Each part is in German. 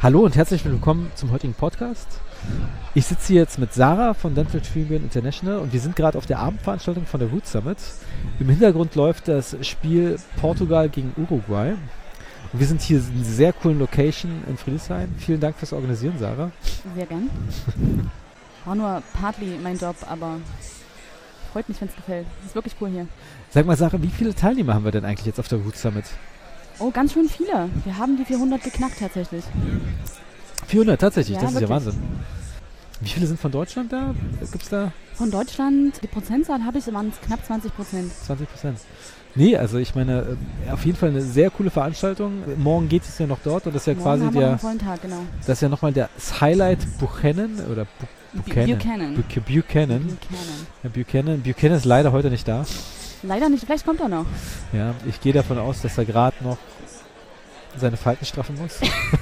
Hallo und herzlich willkommen zum heutigen Podcast. Ich sitze hier jetzt mit Sarah von Dental Treatment International und wir sind gerade auf der Abendveranstaltung von der Root Summit. Im Hintergrund läuft das Spiel Portugal gegen Uruguay. Und wir sind hier in einer sehr coolen Location in Friedrichshain. Vielen Dank fürs Organisieren, Sarah. Sehr gern. War nur partly mein Job, aber freut mich, wenn es gefällt. Ist wirklich cool hier. Sag mal, Sarah, wie viele Teilnehmer haben wir denn eigentlich jetzt auf der Root Summit? Oh, ganz schön viele. Wir haben die 400 geknackt tatsächlich. 400 tatsächlich, Ja, das ist ja wirklich. Wahnsinn. Wie viele sind von Deutschland da? Gibt's da Von Deutschland, die Prozentzahl habe ich, waren es knapp 20%. 20%? Nee, also ich meine, auf jeden Fall eine sehr coole Veranstaltung. Morgen geht es ja noch dort und das ist ja Morgen quasi haben wir noch einen vollen Tag, genau. das ist ja nochmal das Highlight Buchanan oder Buchanan. Buchanan. Ja, Buchanan ist leider heute nicht da. Leider nicht, vielleicht kommt er noch. Ja, ich gehe davon aus, dass er gerade noch seine Falten straffen muss.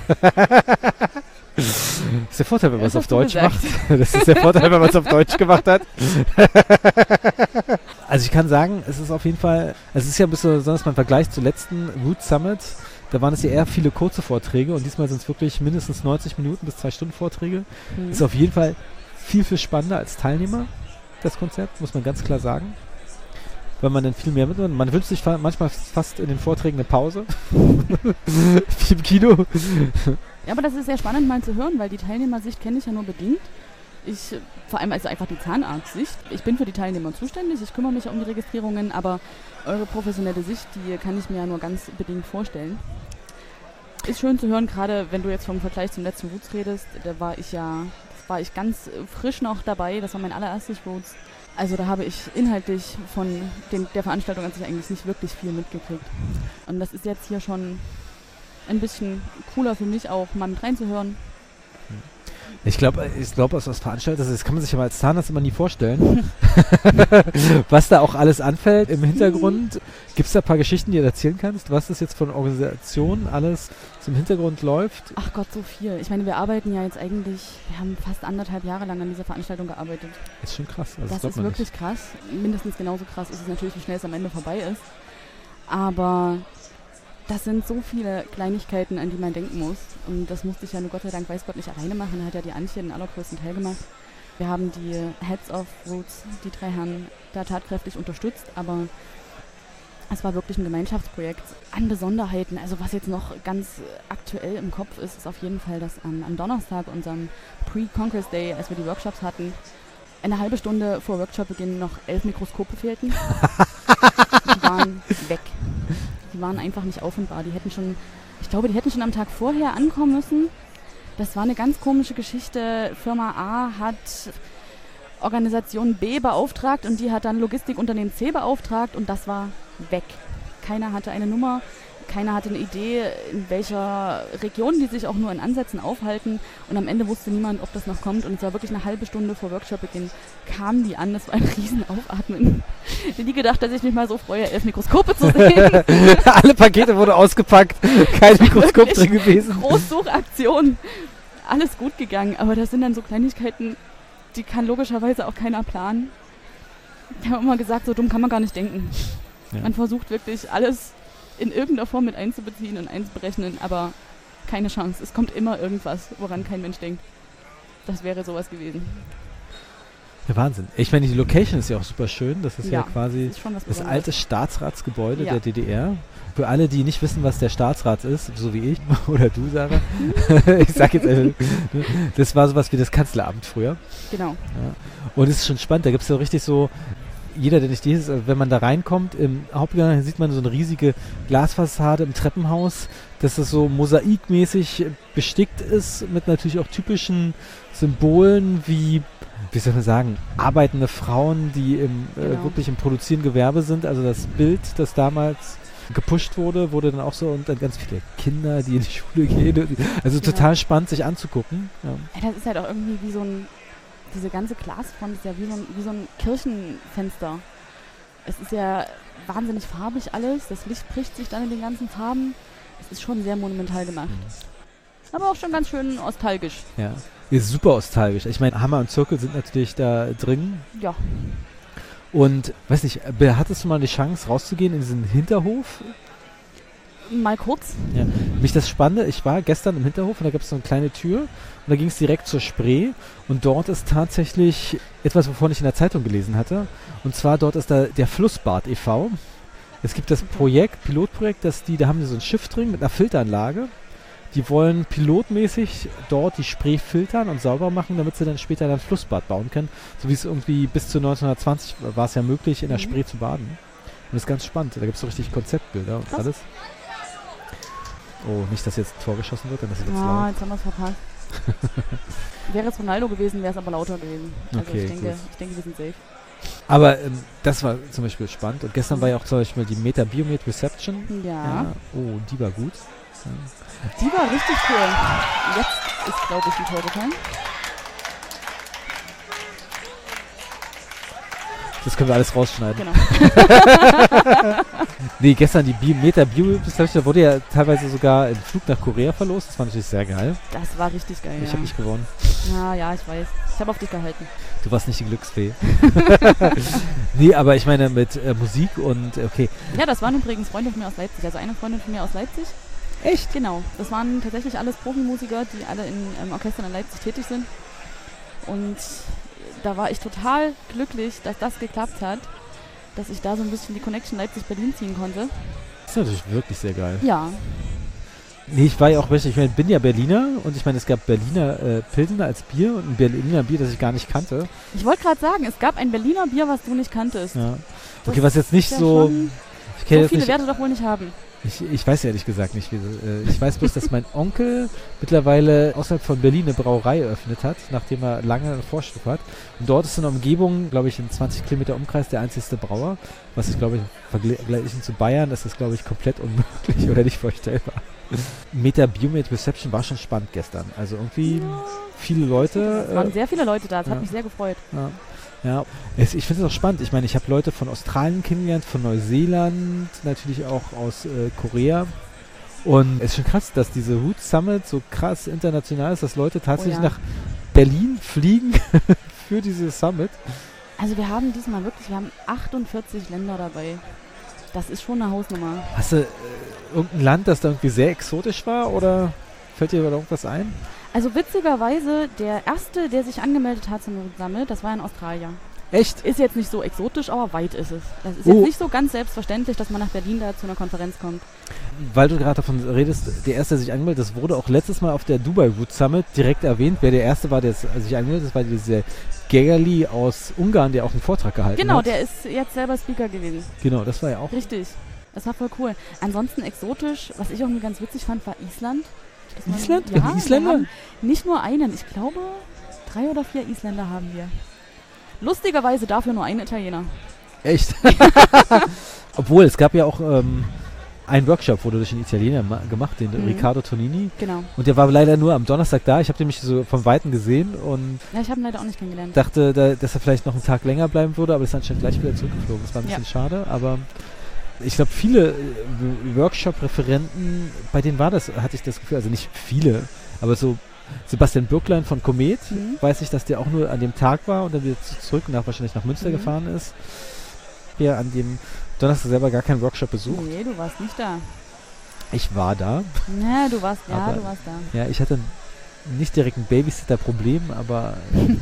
Das ist der Vorteil, wenn man es auf Deutsch macht. Das ist der Vorteil, wenn man es auf Deutsch gemacht hat. Also ich kann sagen, es ist auf jeden Fall, es ist ja ein bisschen besonders beim Vergleich zur letzten Root Summit. Da waren es ja eher viele kurze Vorträge und diesmal sind es wirklich mindestens 90 Minuten bis 2 Stunden Vorträge. Ist auf jeden Fall viel spannender als Teilnehmer, das Konzept, muss man ganz klar sagen. Weil man dann viel mehr mitmacht. Man wünscht sich manchmal fast in den Vorträgen eine Pause. Wie im Kino. Ja, aber das ist sehr spannend mal zu hören, weil die Teilnehmersicht kenne ich ja nur bedingt. Vor allem also einfach die Zahnarztsicht. Ich bin für die Teilnehmer zuständig, ich kümmere mich um die Registrierungen, aber eure professionelle Sicht, die kann ich mir ja nur ganz bedingt vorstellen. Ist schön zu hören, gerade wenn du jetzt vom Vergleich zum letzten Roots redest, da war ich ganz frisch noch dabei, das war mein allererstes Roots. Also da habe ich inhaltlich von der Veranstaltung an sich eigentlich nicht wirklich viel mitgekriegt. Und das ist jetzt hier schon ein bisschen cooler für mich auch, mal mit reinzuhören. Ich glaube, als Veranstalter, das kann man sich aber als Zahnarzt immer nie vorstellen, was da auch alles anfällt im Hintergrund. Gibt es da ein paar Geschichten, die du erzählen kannst, was das jetzt von Organisationen alles zum Hintergrund läuft? Ach Gott, so viel. Ich meine, wir arbeiten ja jetzt eigentlich, wir haben fast 1,5 Jahre lang an dieser Veranstaltung gearbeitet. Das ist schon krass. Also das ist wirklich krass. Mindestens genauso krass ist es natürlich, wie schnell es am Ende vorbei ist. Aber das sind so viele Kleinigkeiten, an die man denken muss. Und das musste ich ja nur Gott sei Dank, weiß Gott, nicht alleine machen. Da hat ja die Antje den allergrößten Teil gemacht. Wir haben die Heads of Roots, die 3 Herren, da tatkräftig unterstützt. Aber es war wirklich ein Gemeinschaftsprojekt an Besonderheiten. Also was jetzt noch ganz aktuell im Kopf ist, ist auf jeden Fall, dass am Donnerstag, unserem Pre-Congress Day, als wir die Workshops hatten, eine halbe Stunde vor Workshopbeginn noch 11 Mikroskope fehlten. Die waren weg. Die waren einfach nicht auffindbar. Die hätten schon am Tag vorher ankommen müssen. Das war eine ganz komische Geschichte. Firma A hat Organisation B beauftragt und die hat dann Logistikunternehmen C beauftragt und das war weg. Keiner hatte eine Nummer, keiner hatte eine Idee, in welcher Region die sich auch nur in Ansätzen aufhalten und am Ende wusste niemand, ob das noch kommt und es war wirklich eine halbe Stunde vor Workshopbeginn kamen die an, das war ein riesen Aufatmen. Ich hätte nie gedacht, dass ich mich mal so freue, 11 Mikroskope zu sehen. Alle Pakete wurden ausgepackt, kein Mikroskop drin gewesen. Großsuchaktion, alles gut gegangen, aber das sind dann so Kleinigkeiten, die kann logischerweise auch keiner planen. Ich habe immer gesagt, so dumm kann man gar nicht denken. Ja. Man versucht wirklich alles in irgendeiner Form mit einzubeziehen und einzuberechnen, aber keine Chance. Es kommt immer irgendwas, woran kein Mensch denkt. Das wäre sowas gewesen. Ja, Wahnsinn. Ich meine, die Location ist ja auch super schön. Das ist ja quasi das alte Staatsratsgebäude der DDR. Für alle, die nicht wissen, was der Staatsrat ist, so wie ich oder du, Sarah, ich sag jetzt einfach, das war sowas wie das Kanzleramt früher. Genau. Ja. Und es ist schon spannend, da gibt es ja richtig so, jeder, der nicht ist, wenn man da reinkommt, im Hauptgang sieht man so eine riesige Glasfassade im Treppenhaus, dass das so mosaikmäßig bestickt ist, mit natürlich auch typischen Symbolen wie soll man sagen, arbeitende Frauen, die wirklich im produzierenden Gewerbe sind. Also das Bild, das damals gepusht wurde dann auch so und dann ganz viele Kinder, die in die Schule gehen. Also total spannend, sich anzugucken. Ja. Das ist halt auch irgendwie wie so diese ganze Glasfront ist ja wie so ein Kirchenfenster. Es ist ja wahnsinnig farbig alles, das Licht bricht sich dann in den ganzen Farben. Es ist schon sehr monumental gemacht. Aber auch schon ganz schön nostalgisch. Ja, ist super nostalgisch. Ich meine, Hammer und Zirkel sind natürlich da drin. Ja. Und, weiß nicht, hattest du mal die Chance rauszugehen in diesen Hinterhof Mal kurz. Ja. Mich das Spannende, ich war gestern im Hinterhof und da gab es so eine kleine Tür und da ging es direkt zur Spree und dort ist tatsächlich etwas, wovon ich in der Zeitung gelesen hatte. Und zwar dort ist da der Flussbad e.V. Es gibt das Pilotprojekt, da haben sie so ein Schiff drin mit einer Filteranlage. Die wollen pilotmäßig dort die Spree filtern und sauber machen, damit sie dann später ein Flussbad bauen können. So wie es irgendwie bis zu 1920 war es ja möglich, in der Spree zu baden. Und das ist ganz spannend. Da gibt es so richtig Konzeptbilder und alles. Oh, nicht, dass jetzt ein Tor geschossen wird, dann ist es jetzt laut. Jetzt haben wir es verpasst. Wäre es Ronaldo gewesen, wäre es aber lauter gewesen. Also Okay, ich denke, wir sind safe. Aber das war zum Beispiel spannend. Und gestern war ja auch zum Beispiel die Meta Biomed Reception. Ja. Oh, die war gut. Ja. Die war richtig cool. Jetzt ist, glaube ich, ein Tor gefallen. Das können wir alles rausschneiden. Genau. Nee, gestern die Meta Biomed Reception, da wurde ja teilweise sogar ein Flug nach Korea verlost. Das war natürlich sehr geil. Das war richtig geil, Ich habe nicht gewonnen. Ja, ich weiß. Ich habe auf dich gehalten. Du warst nicht die Glücksfee. Nee, aber ich meine mit Musik und okay. Ja, das waren übrigens Freunde von mir aus Leipzig. Also eine Freundin von mir aus Leipzig. Echt? Genau. Das waren tatsächlich alles Profimusiker, die alle in Orchestern in Leipzig tätig sind. Und da war ich total glücklich, dass das geklappt hat. Dass ich da so ein bisschen die Connection Leipzig-Berlin ziehen konnte. Das ist natürlich wirklich sehr geil. Ja. Nee, ich war ja auch richtig, ich bin ja Berliner und ich meine, es gab Berliner Pilsener als Bier und ein Berliner Bier, das ich gar nicht kannte. Ich wollte gerade sagen, es gab ein Berliner Bier, was du nicht kanntest. Ja. Okay, was jetzt nicht ja so... So viele Werte doch wohl nicht haben. Ich weiß ehrlich gesagt nicht, ich weiß bloß, dass mein Onkel mittlerweile außerhalb von Berlin eine Brauerei eröffnet hat, nachdem er lange einen Vorschub hat. Und dort ist in der Umgebung, glaube ich, in 20 Kilometer Umkreis der einzigste Brauer. Was ich, glaube ich, vergleichen zu Bayern, ist das, glaube ich, komplett unmöglich oder nicht vorstellbar. Meta Biomed Reception war schon spannend gestern. Also irgendwie viele Leute. Es waren sehr viele Leute da, das hat mich sehr gefreut. Ja, ich finde es auch spannend. Ich meine, ich habe Leute von Australien kennengelernt, von Neuseeland, natürlich auch aus Korea. Und es ist schon krass, dass diese Roots Summit so krass international ist, dass Leute tatsächlich nach Berlin fliegen für diese Summit. Also wir haben diesmal wirklich, 48 Länder dabei. Das ist schon eine Hausnummer. Hast du irgendein Land, das da irgendwie sehr exotisch war oder fällt dir da irgendwas ein? Also witzigerweise, der erste, der sich angemeldet hat zum Summit, das war ein Australier. Echt? Ist jetzt nicht so exotisch, aber weit ist es. Das ist jetzt nicht so ganz selbstverständlich, dass man nach Berlin da zu einer Konferenz kommt. Weil du gerade davon redest, der erste, der sich angemeldet hat, das wurde auch letztes Mal auf der Dubai Root Summit direkt erwähnt. Wer der erste war, der sich angemeldet hat, das war dieser Gegali aus Ungarn, der auch einen Vortrag gehalten hat. Genau, der ist jetzt selber Speaker gewesen. Genau, das war ja auch. Richtig. Das war voll cool. Ansonsten exotisch, was ich irgendwie ganz witzig fand, war Island. Island? Ja, Isländer? Nicht nur einen, ich glaube 3 oder 4 Isländer haben wir. Lustigerweise dafür nur einen Italiener. Echt? Obwohl, es gab ja auch einen Workshop, wurde durch einen Italiener gemacht, den Riccardo Tonini. Genau. Und der war leider nur am Donnerstag da. Ich habe den mich so von Weitem gesehen und ja, ich habe ihn leider auch nicht kennengelernt. Dachte, dass er vielleicht noch einen Tag länger bleiben würde, aber ist anscheinend gleich wieder zurückgeflogen. Das war ein bisschen schade, aber ich glaube, viele Workshop-Referenten, bei denen war das, hatte ich das Gefühl, also nicht viele, aber so Sebastian Bürklein von Komet, weiß ich, dass der auch nur an dem Tag war und dann wieder zurück und wahrscheinlich nach Münster gefahren ist. Ja, an dem Donnerstag selber gar keinen Workshop besucht. Nee, du warst nicht da. Ich war da. Ja, du warst da. Ja, ich hatte nicht direkt ein Babysitter-Problem, aber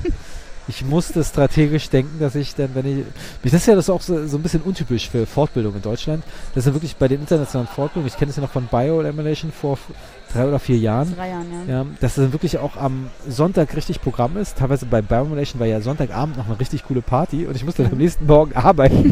ich musste strategisch denken, dass ich dann, das ist ja das auch so ein bisschen untypisch für Fortbildung in Deutschland, dass ja wirklich bei den internationalen Fortbildungen, ich kenne das ja noch von Bioemulation vor 3 oder 4 Jahren. 3 Jahren, ja. Dass das wirklich auch am Sonntag richtig Programm ist. Teilweise bei Bioemulation war ja Sonntagabend noch eine richtig coole Party und ich musste dann am nächsten Morgen arbeiten.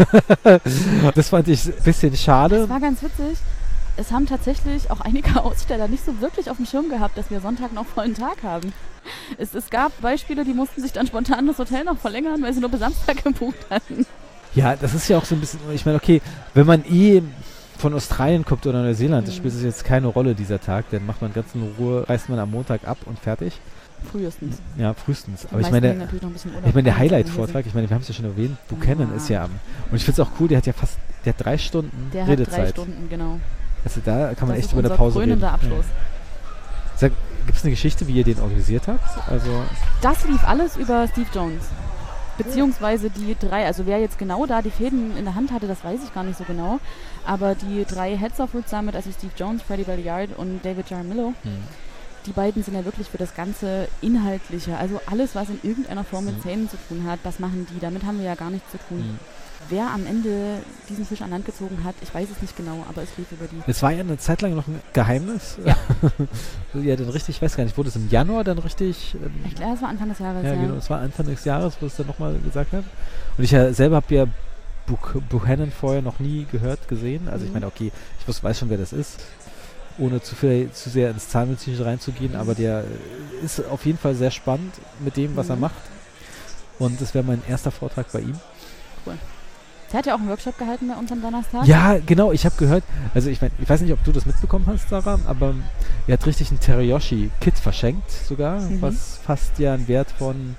Das fand ich ein bisschen schade. Das war ganz witzig. Es haben tatsächlich auch einige Aussteller nicht so wirklich auf dem Schirm gehabt, dass wir Sonntag noch vollen Tag haben. Es gab Beispiele, die mussten sich dann spontan das Hotel noch verlängern, weil sie nur bis Samstag gebucht hatten. Ja, das ist ja auch so ein bisschen, ich meine, okay, wenn man von Australien kommt oder Neuseeland, das spielt jetzt keine Rolle dieser Tag, dann macht man ganz in Ruhe, reist man am Montag ab und fertig. Frühestens. Ja, frühestens. Aber ich meine, der Highlight-Vortrag, ich meine, wir haben es ja schon erwähnt, Buchanan ist ja und ich finde es auch cool, der hat 3 Stunden Redezeit. Der hat 3 Stunden, genau. Also da kann man echt über eine Pause reden. Das ist unser krönender Abschluss. Ja. Gibt es eine Geschichte, wie ihr den organisiert habt? Also das lief alles über Steve Jones. Beziehungsweise die 3, also wer jetzt genau da die Fäden in der Hand hatte, das weiß ich gar nicht so genau. Aber die 3 Heads of Roots Summit, also Steve Jones, Freddie Belliard und David Jaramillo, die beiden sind ja wirklich für das ganze Inhaltliche, also alles, was in irgendeiner Form mit Zähnen zu tun hat, das machen die. Damit haben wir ja gar nichts zu tun. Wer am Ende diesen Fisch an Land gezogen hat, ich weiß es nicht genau, aber es lief über die. Es war ja eine Zeit lang noch ein Geheimnis. Ja. Ja, dann richtig, ich weiß gar nicht, wurde es im Januar dann richtig... Ich glaube, es war Anfang des Jahres, ja. Genau, es war Anfang des Jahres, wo es dann nochmal gesagt hat. Und ich selber habe ja Buchanan vorher noch nie gehört, gesehen. Also ich meine, okay, ich weiß schon, wer das ist, ohne zu sehr ins Zahnmedizinische reinzugehen, aber der ist auf jeden Fall sehr spannend mit dem, was er macht. Und das wäre mein erster Vortrag bei ihm. Cool. Der hat ja auch einen Workshop gehalten bei uns am Donnerstag. Ja, genau, ich habe gehört, also ich meine, ich weiß nicht, ob du das mitbekommen hast, Sarah, aber er hat richtig ein Teriyaki-Kit verschenkt sogar, was fast ja einen Wert von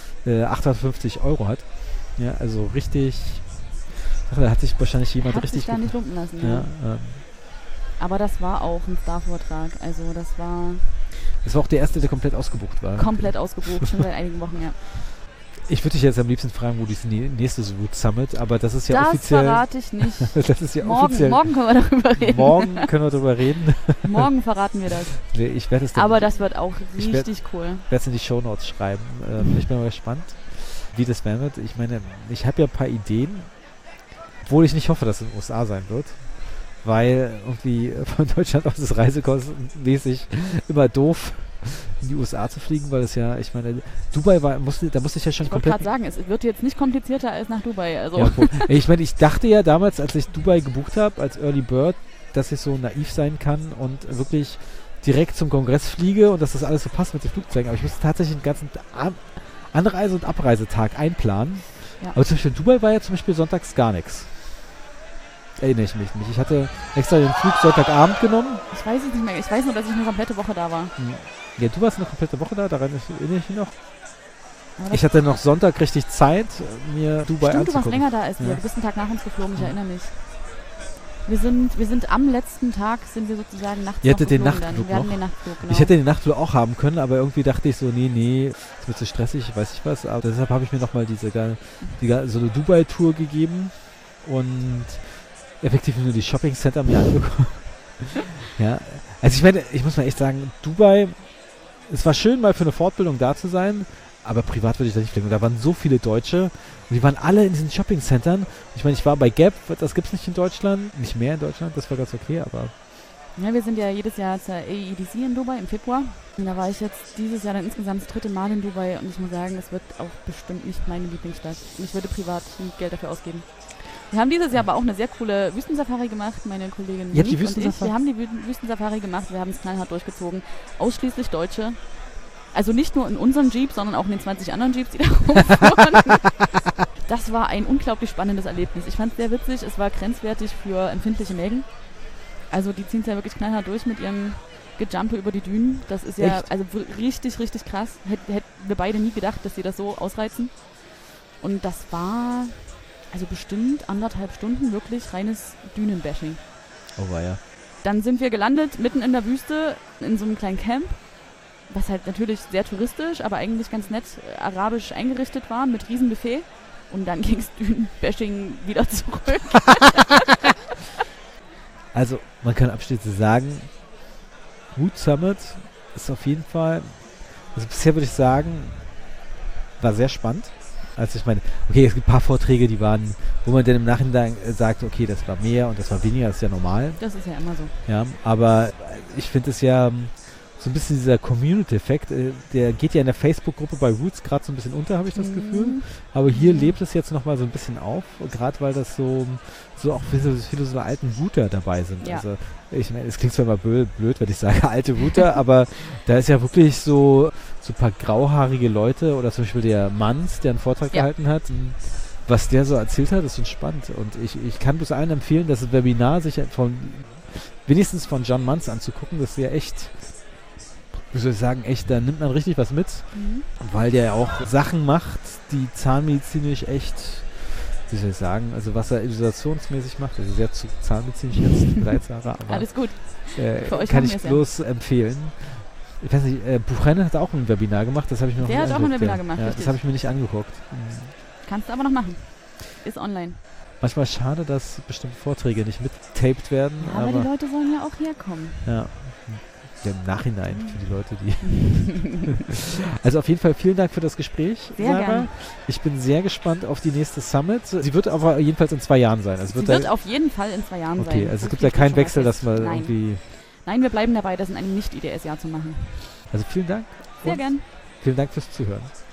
850 € hat. Ja, also richtig, da hat sich wahrscheinlich jemand hat richtig... sich da nicht lumpen lassen. Ja, aber das war auch ein Star-Vortrag, also das war... Das war auch der erste, der komplett ausgebucht war. Komplett ausgebucht, schon seit einigen Wochen, ja. Ich würde dich jetzt am liebsten fragen, wo die nächste Roots Summit, aber das ist ja offiziell... Das verrate ich nicht. Das ist ja offiziell... Morgen können wir darüber reden. Morgen können wir darüber reden. Morgen verraten wir das. Nee, ich werde es dann... Aber das wird auch richtig cool. Ich werde es in die Shownotes schreiben. Ich bin mal gespannt, wie das werden wird. Ich meine, ich habe ja ein paar Ideen, obwohl ich nicht hoffe, dass es in den USA sein wird. Weil irgendwie von Deutschland aus ist reisekostenmäßig immer doof, in die USA zu fliegen, weil es ja, ich meine, Dubai da musste ich ja schon ich komplett... Ich wollte gerade sagen, es wird jetzt nicht komplizierter als nach Dubai. Also. Ja, ich meine, ich dachte ja damals, als ich Dubai gebucht habe, als Early Bird, dass ich so naiv sein kann und wirklich direkt zum Kongress fliege und dass das alles so passt mit den Flugzeugen. Aber ich musste tatsächlich den ganzen Anreise- und Abreisetag einplanen. Ja. Aber zum Beispiel in Dubai war ja zum Beispiel sonntags gar nichts. Erinnere ich mich nicht. Ich hatte extra den Flug Sonntagabend genommen. Ich weiß es nicht mehr. Ich weiß nur, dass ich eine komplette Woche da war. Ja, du warst eine komplette Woche da, daran erinnere ich mich noch. Ich hatte noch Sonntag richtig Zeit, mir Dubai anzugucken. Du warst länger da als wir. Du bist einen Tag nach uns geflogen, ich erinnere mich. Wir sind am letzten Tag, sind wir sozusagen nachts noch geflogen. Wir hatten den Nachtflug, genau. Ich hätte den Nachtflug auch haben können, aber irgendwie dachte ich so, nee, das wird so stressig, weiß ich was. Aber deshalb habe ich mir nochmal so eine Dubai-Tour gegeben und effektiv nur die Shopping-Center mir angeguckt. Ja, also ich meine, ich muss mal echt sagen, Dubai, es war schön, mal für eine Fortbildung da zu sein, aber privat würde ich da nicht fliegen. Und da waren so viele Deutsche und die waren alle in diesen Shopping-Centern. Ich meine, ich war bei Gap, das gibt es nicht in Deutschland, nicht mehr in Deutschland, das war ganz okay, aber... Ja, wir sind ja jedes Jahr zur AEDC in Dubai im Februar. Und da war ich jetzt dieses Jahr dann insgesamt das 3. Mal in Dubai und ich muss sagen, es wird auch bestimmt nicht meine Lieblingsstadt. Und ich würde privat nicht Geld dafür ausgeben. Wir haben dieses Jahr aber auch eine sehr coole Wüstensafari gemacht, meine Kollegin Monique und ich. Wir haben die Wüstensafari gemacht, wir haben es knallhart durchgezogen. Ausschließlich Deutsche. Also nicht nur in unserem Jeep, sondern auch in den 20 anderen Jeeps, die da rumfahren. Das war ein unglaublich spannendes Erlebnis. Ich fand es sehr witzig, es war grenzwertig für empfindliche Mägen. Also die ziehen es ja wirklich knallhart durch mit ihrem Gejumpe über die Dünen. Das ist ja also richtig, richtig krass. Hätten wir beide nie gedacht, dass sie das so ausreizen. Und das war... Also bestimmt 1,5 Stunden wirklich reines Dünenbashing. Oh weia. Dann sind wir gelandet mitten in der Wüste in so einem kleinen Camp, was halt natürlich sehr touristisch, aber eigentlich ganz nett arabisch eingerichtet war mit Riesenbuffet. Und dann ging es Dünenbashing wieder zurück. Also man kann abschließend sagen, Roots Summit ist auf jeden Fall, also bisher würde ich sagen, war sehr spannend. Also ich meine, okay, es gibt ein paar Vorträge, die waren, wo man dann im Nachhinein sagt, okay, das war mehr und das war weniger, das ist ja normal. Das ist ja immer so. Ja, aber ich finde es ja so ein bisschen dieser Community-Effekt, der geht ja in der Facebook-Gruppe bei Roots gerade so ein bisschen unter, habe ich das Gefühl. Aber hier lebt es jetzt nochmal so ein bisschen auf, gerade weil das so auch viele so alten Router dabei sind. Ja. Also ich meine, es klingt zwar immer blöd, wenn ich sage alte Router, aber da ist ja wirklich so ein paar grauhaarige Leute oder zum Beispiel der Manns, der einen Vortrag gehalten hat. Was der so erzählt hat, ist schon spannend. Und ich kann bloß allen empfehlen, das Webinar sich wenigstens von John Manns anzugucken. Das ist ja echt, wie soll ich sagen, da nimmt man richtig was mit. Weil der ja auch Sachen macht, die zahnmedizinisch echt, wie soll ich sagen, also was er isolationsmäßig macht, also sehr zu zahnmedizinisch jetzt bereits, aber alles gut. Kann ich bloß empfehlen. Ich weiß nicht, Buchanan hat auch ein Webinar gemacht, das habe ich mir noch nicht angeguckt. Der hat auch ein Webinar gemacht, ja, das habe ich mir nicht angeguckt. Kannst du aber noch machen. Ist online. Manchmal schade, dass bestimmte Vorträge nicht mittaped werden. Ja, aber die Leute sollen ja auch herkommen. Ja, im Nachhinein für die Leute, die... Also auf jeden Fall vielen Dank für das Gespräch, Sehr Sarah. gern. Ich bin sehr gespannt auf die nächste Summit. Sie wird aber jedenfalls in 2 Jahren sein. Also Sie wird auf jeden Fall in 2 Jahren sein. okay, also So es gibt viel ja keinen steht schon Wechsel, mal dass fest. man Nein. irgendwie... Nein, wir bleiben dabei, das in einem Nicht-IDS-Jahr zu machen. Also vielen Dank. Sehr und gern. Vielen Dank fürs Zuhören.